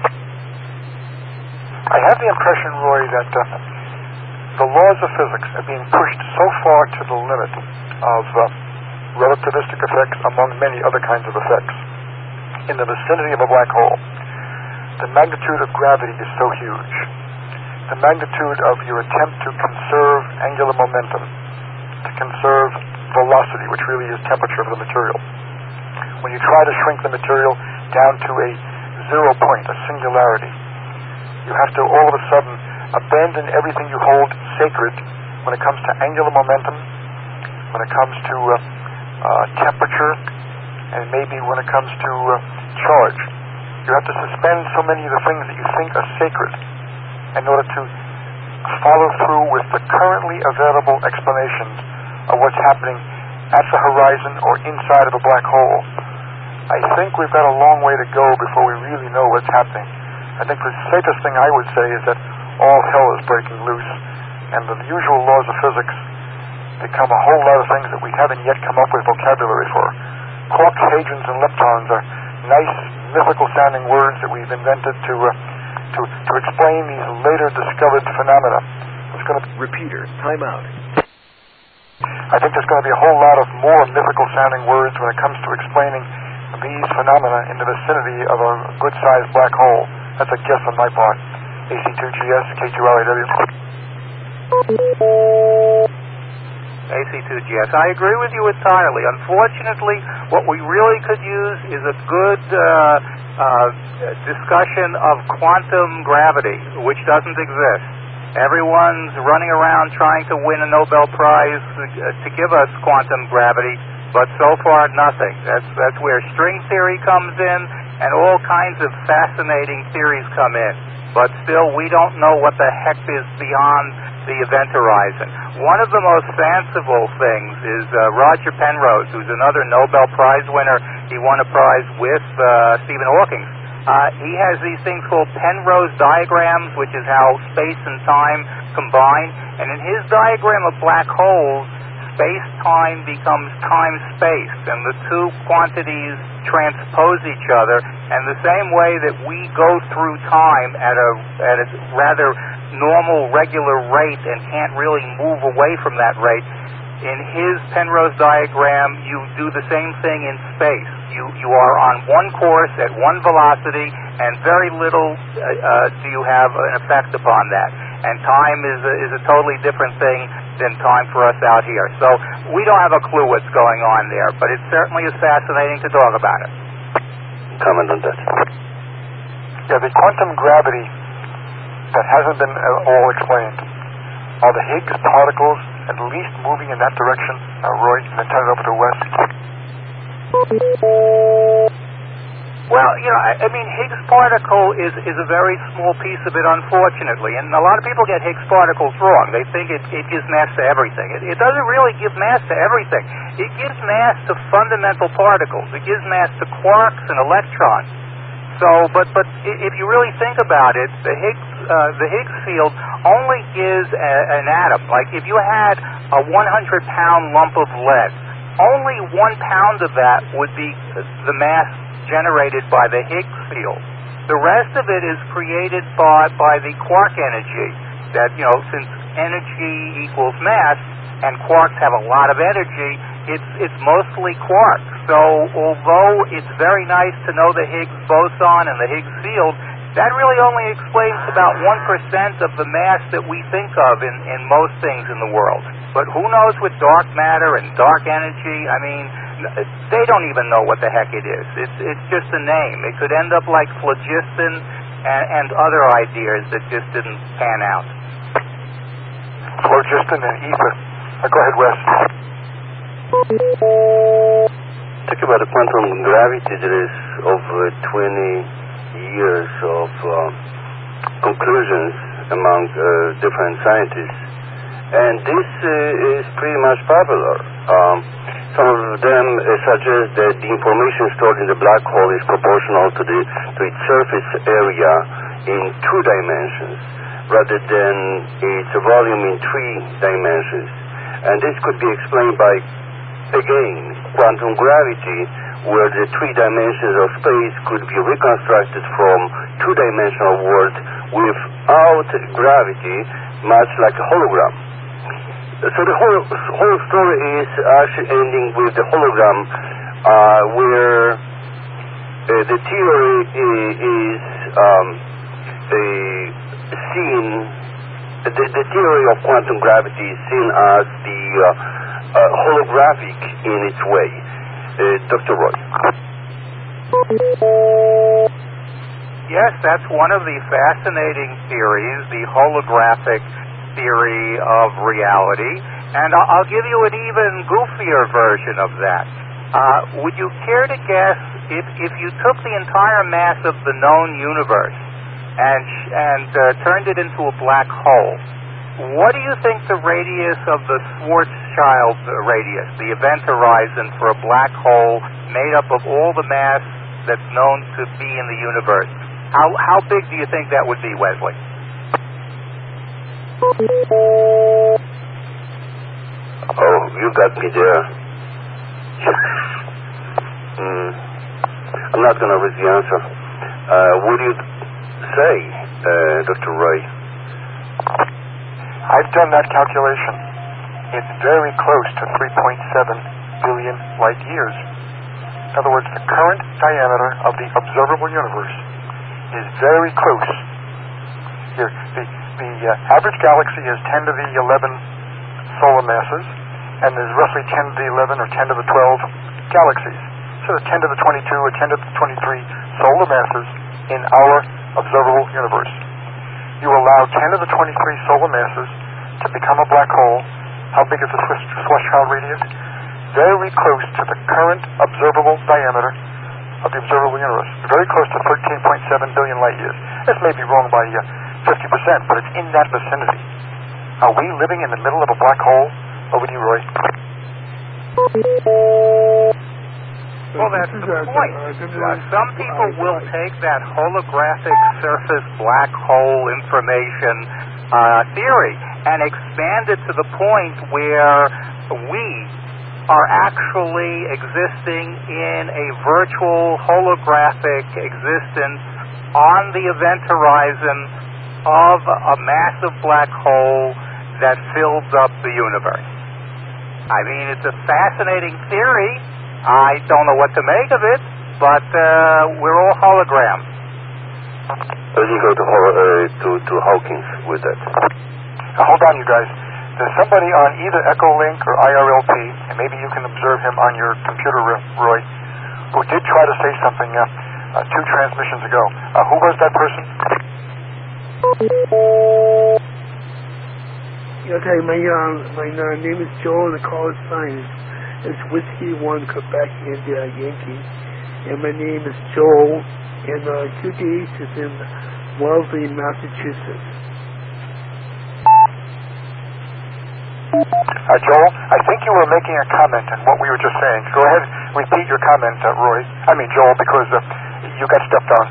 I have the impression, Roy, that the laws of physics are being pushed so far to the limit of relativistic effects among many other kinds of effects. In the vicinity of a black hole, the magnitude of gravity is so huge. The magnitude of your attempt to conserve angular momentum, to conserve velocity, which really is temperature of the material. When you try to shrink the material down to a 0 point, a singularity, you have to all of a sudden abandon everything you hold sacred when it comes to angular momentum, when it comes to temperature, and maybe when it comes to charge. You have to suspend so many of the things that you think are sacred in order to follow through with the currently available explanations of what's happening at the horizon or inside of a black hole. I think we've got a long way to go before we really know what's happening. I think the safest thing I would say is that all hell is breaking loose, and the usual laws of physics become a whole lot of things that we haven't yet come up with vocabulary for. Quarks, hadrons, and leptons are nice, mythical-sounding words that we've invented to explain these later discovered phenomena. Repeater, time out. I think there's going to be a whole lot of more mythical-sounding words when it comes to explaining these phenomena in the vicinity of a good-sized black hole. That's a guess on my part. AC2GS, K2LAW. AC2GS. I agree with you entirely. Unfortunately, what we really could use is a good discussion of quantum gravity, which doesn't exist. Everyone's running around trying to win a Nobel Prize to give us quantum gravity, but so far nothing. That's where string theory comes in, and all kinds of fascinating theories come in. But still, we don't know what the heck is beyond the event horizon. One of the most fanciful things is Roger Penrose, who's another Nobel Prize winner. He won a prize with Stephen Hawking. He has these things called Penrose diagrams, which is how space and time combine. And in his diagram of black holes, space-time becomes time-space, and the two quantities transpose each other. And the same way that we go through time at a rather normal, regular rate and can't really move away from that rate, in his Penrose diagram, you do the same thing in space. You are on one course at one velocity, and very little do you have an effect upon that. And time is a totally different thing than time for us out here. So we don't have a clue what's going on there, but it certainly is fascinating to talk about it. Comment on that. Yeah, the quantum gravity that hasn't been all explained are the Higgs particles at least moving in that direction. Roy, and then turn it over to Wes. Well, I mean, Higgs particle is a very small piece of it, unfortunately, and a lot of people get Higgs particles wrong. They think it gives mass to everything. It doesn't really give mass to everything. It gives mass to fundamental particles. It gives mass to quarks and electrons. So, but if you really think about it, the Higgs field only gives an atom. Like if you had a 100-pound lump of lead, only 1 pound of that would be the mass generated by the Higgs field. The rest of it is created by the quark energy. That, since energy equals mass, and quarks have a lot of energy, it's mostly quarks. So although it's very nice to know the Higgs boson and the Higgs field, that really only explains about 1% of the mass that we think of in most things in the world. But who knows with dark matter and dark energy? I mean, they don't even know what the heck it is. It's just a name. It could end up like phlogiston and other ideas that just didn't pan out. Phlogiston and ether. Go ahead, Wes. Talk about the quantum gravity. There is over 20 years of conclusions among different scientists, and this is pretty much popular. Some of them suggest that the information stored in the black hole is proportional to its surface area in 2 dimensions, rather than its volume in 3 dimensions. And this could be explained by, again, quantum gravity, where the 3 dimensions of space could be reconstructed from 2-dimensional world without gravity, much like a hologram. So the whole story is actually ending with the hologram, where the theory is seen. The theory of quantum gravity is seen as the holographic in its way. Dr. Roy. Yes, that's one of the fascinating theories, the holographic theory of reality. And I'll give you an even goofier version of that. Would you care to guess if you took the entire mass of the known universe and turned it into a black hole, what do you think the radius of the Schwarzschild radius, the event horizon for a black hole made up of all the mass that's known to be in the universe, how big do you think that would be, Wesley? Oh, you got me there. I'm not going to read the answer. What do you say, Dr. Roy? I've done that calculation. It's very close to 3.7 billion light years. In other words, the current diameter of the observable universe is very close. Here, the average galaxy has 10 to the 11 solar masses, and there's roughly 10 to the 11 or 10 to the 12 galaxies. So there's 10 to the 22 or 10 to the 23 solar masses in our observable universe. You allow 10 to the 23 solar masses to become a black hole. How big is the Schwarzschild radius? Very close to the current observable diameter of the observable universe. Very close to 13.7 billion light years. This may be wrong by 50%, but it's in that vicinity. Are we living in the middle of a black hole? Over to you, Roy. Well, that's the point. Some people will take that holographic surface black hole information theory and expand it to the point where we are actually existing in a virtual holographic existence on the event horizon of a massive black hole that fills up the universe. I mean, it's a fascinating theory. I don't know what to make of it, but we're all holograms. Let's go to Hawkins with that. Hold on, you guys. There's somebody on either Echolink or IRLP, and maybe you can observe him on your computer, Roy, who did try to say something 2 transmissions ago. Who was that person? Okay, my name is Joel, and the call is science. It's Whiskey 1 Quebec India Yankee, and my name is Joel, and QTH is in Wellesley, Massachusetts. Joel, I think you were making a comment on what we were just saying. Go ahead, repeat your comment, Roy. I mean, Joel, because you got stepped on.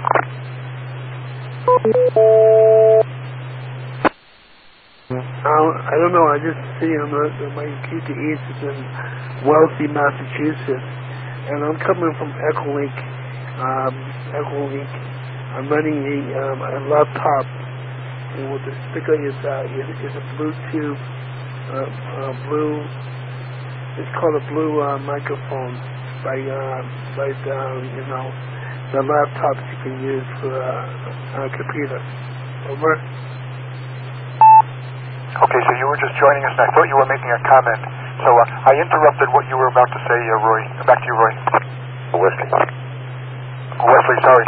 I don't know. I just see my QTH is in Wellesley, Massachusetts, and I'm coming from Echolink. I'm running a laptop, and what the sticker is a Bluetooth. It's called a blue microphone by the laptops you can use for a computer. Over. Okay, so you were just joining us, and I thought you were making a comment. So I interrupted what you were about to say, Roy. Back to you, Roy. Wesley, sorry.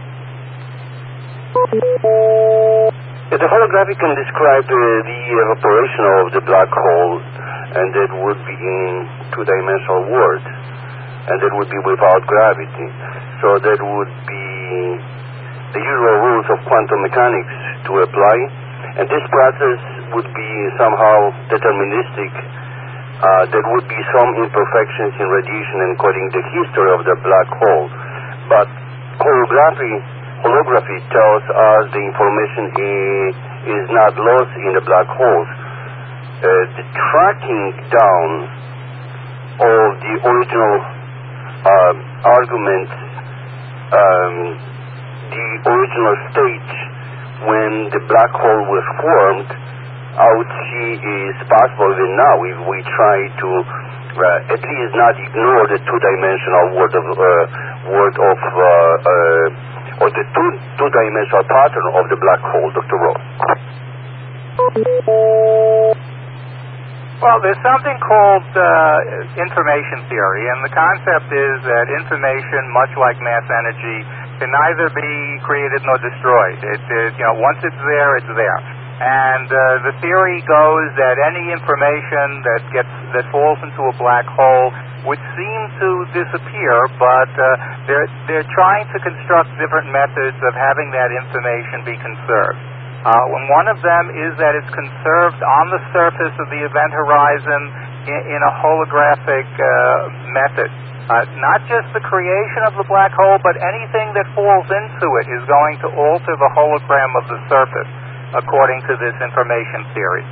The holographic can describe the evaporation of the black hole, and that would be in 2-dimensional world, and that would be without gravity. So that would be the usual rules of quantum mechanics to apply, and this process would be somehow deterministic. There would be some imperfections in radiation encoding the history of the black hole, but holography tells us the information is not lost in the black holes. The tracking down of the original argument, the original stage when the black hole was formed, out see is possible even now if we try to at least not ignore the two-dimensional or the two-dimensional pattern of the black hole, Dr. Ross. Well, there's something called information theory, and the concept is that information, much like mass energy, can neither be created nor destroyed. Once it's there, it's there. And the theory goes that any information that falls into a black hole would seem to disappear, but they're trying to construct different methods of having that information be conserved. One of them is that it's conserved on the surface of the event horizon in a holographic method. Not just the creation of the black hole, but anything that falls into it is going to alter the hologram of the surface, according to this information theory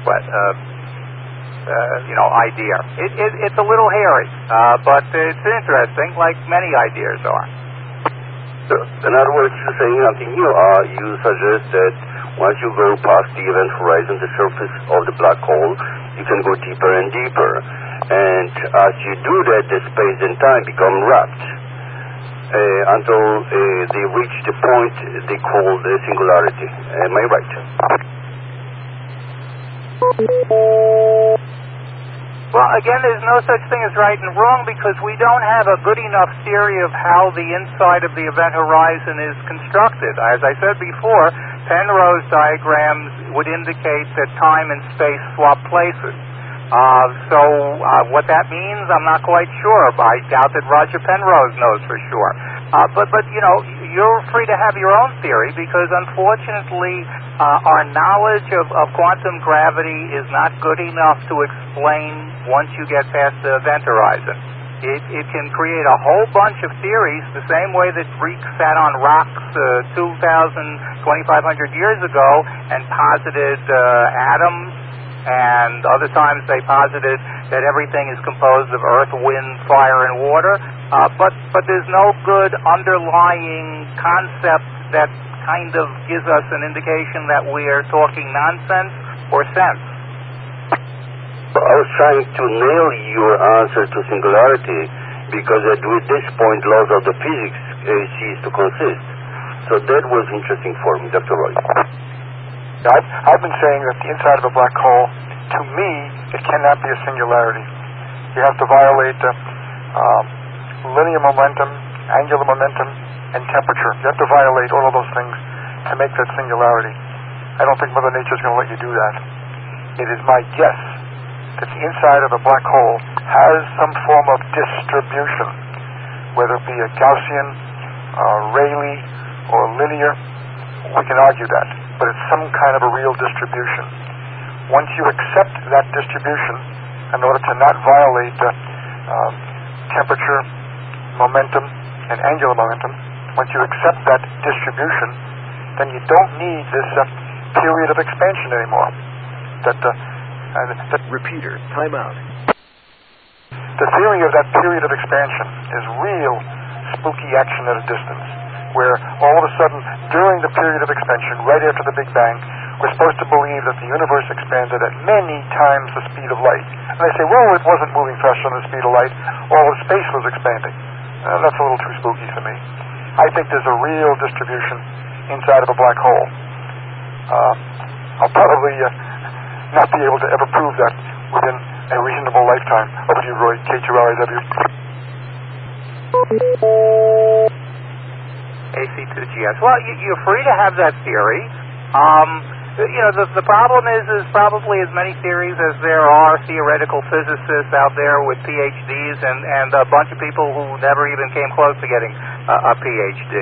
idea. It's a little hairy, but it's interesting, like many ideas are. So, in other words, you're saying something new. You suggest that once you go past the event horizon, the surface of the black hole, you can go deeper and deeper. And as you do that, the space and time become wrapped until they reach the point they call the singularity. Am I right? Well, again, there's no such thing as right and wrong because we don't have a good enough theory of how the inside of the event horizon is constructed. As I said before, Penrose diagrams would indicate that time and space swap places. What that means, I'm not quite sure. I doubt that Roger Penrose knows for sure. But you're free to have your own theory because, unfortunately, our knowledge of quantum gravity is not good enough to explain once you get past the event horizon. It can create a whole bunch of theories the same way that Greeks sat on rocks 2,500 years ago and posited atoms, and other times they posited that everything is composed of earth, wind, fire, and water. But there's no good underlying concept that kind of gives us an indication that we are talking nonsense or sense. I was trying to nail your answer to singularity because at this point laws of the physics cease to consist. So that was interesting for me, Dr. Roy. I've been saying that the inside of a black hole, to me, it cannot be a singularity. You have to violate linear momentum, angular momentum, and temperature. You have to violate all of those things to make that singularity. I don't think Mother Nature's going to let you do that. It is my guess that the inside of a black hole has some form of distribution, whether it be a Gaussian, Rayleigh, or linear. We can argue that, but it's some kind of a real distribution. Once you accept that distribution, in order to not violate temperature, momentum, and angular momentum, once you accept that distribution, then you don't need this period of expansion anymore. Repeater, time out. The theory of that period of expansion is real spooky action at a distance, where all of a sudden, during the period of expansion, right after the Big Bang, we're supposed to believe that the universe expanded at many times the speed of light. And they say, well, it wasn't moving faster than the speed of light. All of space was expanding. That's a little too spooky for me. I think there's a real distribution inside of a black hole. I'll probably not be able to ever prove that within a reasonable lifetime. Over to you, Roy, KQRIW. AC2GS. Well, you're free to have that theory. The problem is probably as many theories as there are theoretical physicists out there with PhDs and a bunch of people who never even came close to getting a PhD.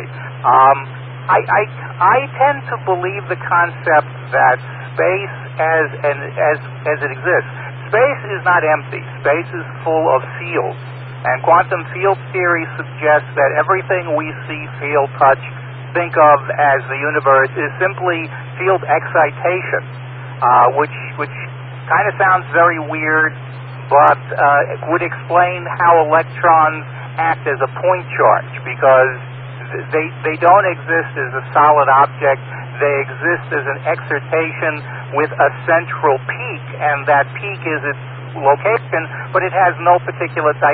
I tend to believe the concept that space as it exists. Space is not empty. Space is full of fields. And quantum field theory suggests that everything we see, feel, touch, think of as the universe is simply field excitation, which kind of sounds very weird, but would explain how electrons act as a point charge, because they don't exist as a solid object. they exist as an excitation with a central peak, and that peak is its location, but it has no particular